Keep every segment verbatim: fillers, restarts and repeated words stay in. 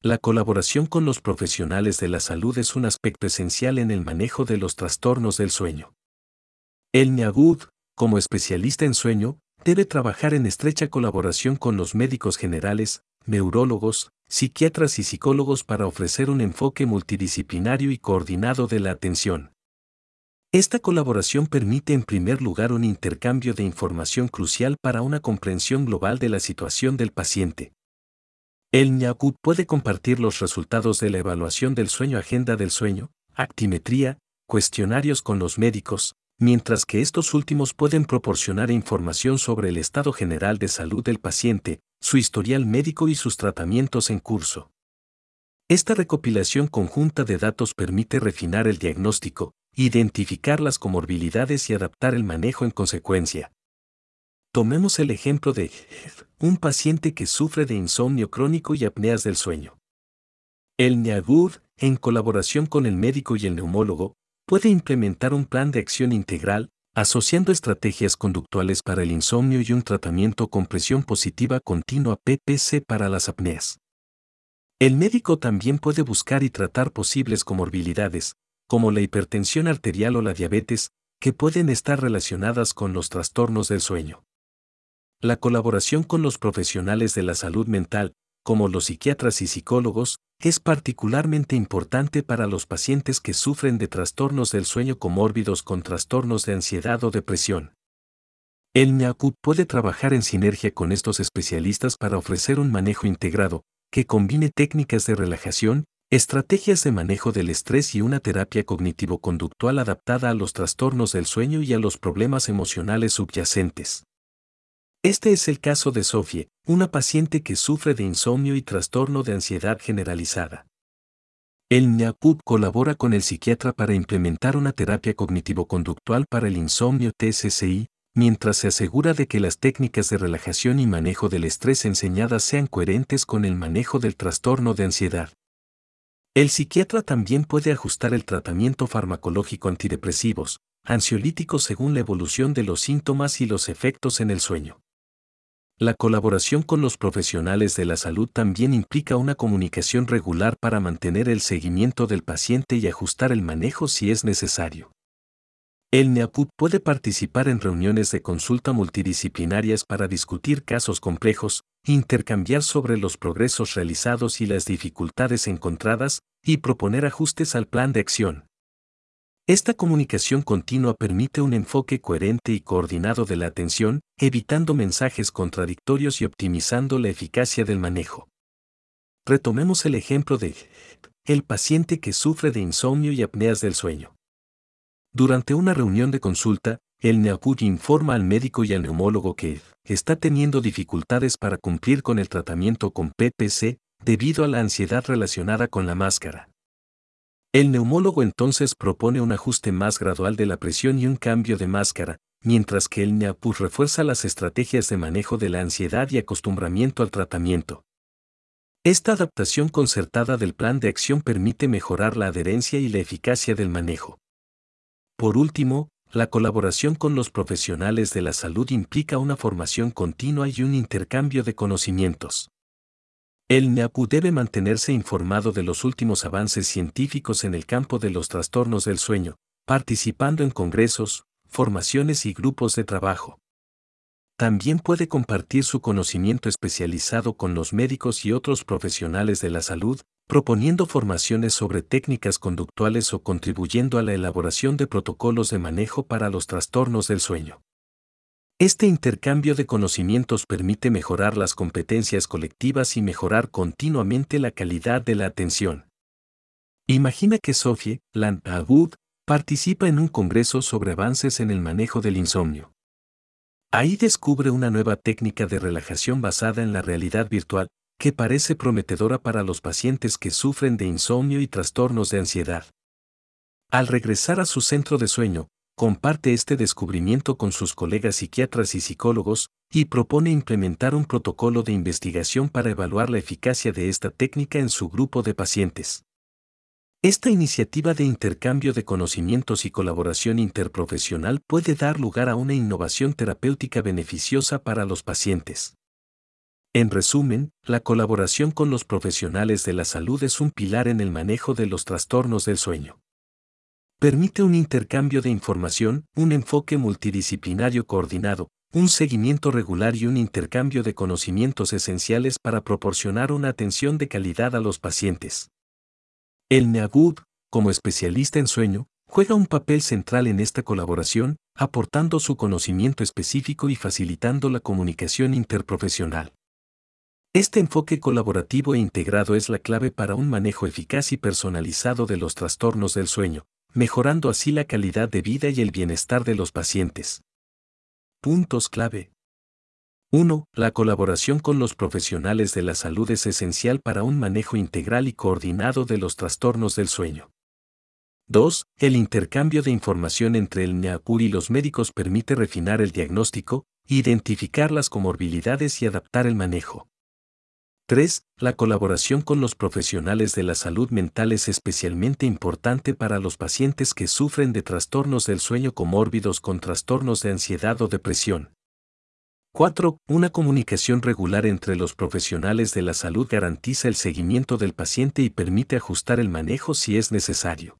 La colaboración con los profesionales de la salud es un aspecto esencial en el manejo de los trastornos del sueño. El NIAGUD, como especialista en sueño, debe trabajar en estrecha colaboración con los médicos generales, neurólogos, psiquiatras y psicólogos para ofrecer un enfoque multidisciplinario y coordinado de la atención. Esta colaboración permite en primer lugar un intercambio de información crucial para una comprensión global de la situación del paciente. El NIAGUD puede compartir los resultados de la evaluación del sueño, agenda del sueño, actimetría, cuestionarios con los médicos, mientras que estos últimos pueden proporcionar información sobre el estado general de salud del paciente, su historial médico y sus tratamientos en curso. Esta recopilación conjunta de datos permite refinar el diagnóstico, identificar las comorbilidades y adaptar el manejo en consecuencia. Tomemos el ejemplo de un paciente que sufre de insomnio crónico y apneas del sueño. El NIAGUD, en colaboración con el médico y el neumólogo, puede implementar un plan de acción integral, asociando estrategias conductuales para el insomnio y un tratamiento con presión positiva continua P P C para las apneas. El médico también puede buscar y tratar posibles comorbilidades, como la hipertensión arterial o la diabetes, que pueden estar relacionadas con los trastornos del sueño. La colaboración con los profesionales de la salud mental, como los psiquiatras y psicólogos, es particularmente importante para los pacientes que sufren de trastornos del sueño comórbidos con trastornos de ansiedad o depresión. El NIAGUD puede trabajar en sinergia con estos especialistas para ofrecer un manejo integrado, que combine técnicas de relajación, estrategias de manejo del estrés y una terapia cognitivo-conductual adaptada a los trastornos del sueño y a los problemas emocionales subyacentes. Este es el caso de Sophie, una paciente que sufre de insomnio y trastorno de ansiedad generalizada. El NIAGUD colabora con el psiquiatra para implementar una terapia cognitivo-conductual para el insomnio T C C I, mientras se asegura de que las técnicas de relajación y manejo del estrés enseñadas sean coherentes con el manejo del trastorno de ansiedad. El psiquiatra también puede ajustar el tratamiento farmacológico antidepresivos, ansiolíticos según la evolución de los síntomas y los efectos en el sueño. La colaboración con los profesionales de la salud también implica una comunicación regular para mantener el seguimiento del paciente y ajustar el manejo si es necesario. El NIAGUD puede participar en reuniones de consulta multidisciplinarias para discutir casos complejos, intercambiar sobre los progresos realizados y las dificultades encontradas, y proponer ajustes al plan de acción. Esta comunicación continua permite un enfoque coherente y coordinado de la atención, evitando mensajes contradictorios y optimizando la eficacia del manejo. Retomemos el ejemplo de el paciente que sufre de insomnio y apneas del sueño. Durante una reunión de consulta, el NIAGUD informa al médico y al neumólogo que está teniendo dificultades para cumplir con el tratamiento con P P C debido a la ansiedad relacionada con la máscara. El neumólogo entonces propone un ajuste más gradual de la presión y un cambio de máscara, mientras que el NIAGUD refuerza las estrategias de manejo de la ansiedad y acostumbramiento al tratamiento. Esta adaptación concertada del plan de acción permite mejorar la adherencia y la eficacia del manejo. Por último, la colaboración con los profesionales de la salud implica una formación continua y un intercambio de conocimientos. El NIAGUD debe mantenerse informado de los últimos avances científicos en el campo de los trastornos del sueño, participando en congresos, formaciones y grupos de trabajo. También puede compartir su conocimiento especializado con los médicos y otros profesionales de la salud, proponiendo formaciones sobre técnicas conductuales o contribuyendo a la elaboración de protocolos de manejo para los trastornos del sueño. Este intercambio de conocimientos permite mejorar las competencias colectivas y mejorar continuamente la calidad de la atención. Imagina que Sophie, la NIAGUD, participa en un congreso sobre avances en el manejo del insomnio. Ahí descubre una nueva técnica de relajación basada en la realidad virtual, que parece prometedora para los pacientes que sufren de insomnio y trastornos de ansiedad. Al regresar a su centro de sueño, comparte este descubrimiento con sus colegas psiquiatras y psicólogos, y propone implementar un protocolo de investigación para evaluar la eficacia de esta técnica en su grupo de pacientes. Esta iniciativa de intercambio de conocimientos y colaboración interprofesional puede dar lugar a una innovación terapéutica beneficiosa para los pacientes. En resumen, la colaboración con los profesionales de la salud es un pilar en el manejo de los trastornos del sueño. Permite un intercambio de información, un enfoque multidisciplinario coordinado, un seguimiento regular y un intercambio de conocimientos esenciales para proporcionar una atención de calidad a los pacientes. El NEAGUD, como especialista en sueño, juega un papel central en esta colaboración, aportando su conocimiento específico y facilitando la comunicación interprofesional. Este enfoque colaborativo e integrado es la clave para un manejo eficaz y personalizado de los trastornos del sueño, mejorando así la calidad de vida y el bienestar de los pacientes. Puntos clave. uno. La colaboración con los profesionales de la salud es esencial para un manejo integral y coordinado de los trastornos del sueño. dos. El intercambio de información entre el NEAGUD y los médicos permite refinar el diagnóstico, identificar las comorbilidades y adaptar el manejo. tres. La colaboración con los profesionales de la salud mental es especialmente importante para los pacientes que sufren de trastornos del sueño comórbidos con trastornos de ansiedad o depresión. cuatro. Una comunicación regular entre los profesionales de la salud garantiza el seguimiento del paciente y permite ajustar el manejo si es necesario.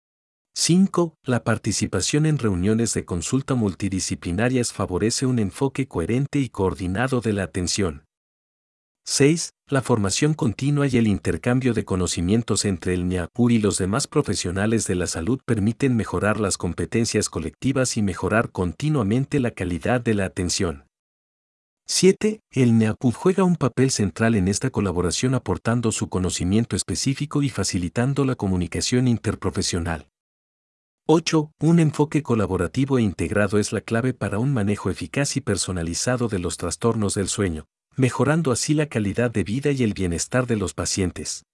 cinco. La participación en reuniones de consulta multidisciplinarias favorece un enfoque coherente y coordinado de la atención. seis. La formación continua y el intercambio de conocimientos entre el NEAGUD y los demás profesionales de la salud permiten mejorar las competencias colectivas y mejorar continuamente la calidad de la atención. siete. El NEAGUD juega un papel central en esta colaboración aportando su conocimiento específico y facilitando la comunicación interprofesional. ocho. Un enfoque colaborativo e integrado es la clave para un manejo eficaz y personalizado de los trastornos del sueño, mejorando así la calidad de vida y el bienestar de los pacientes.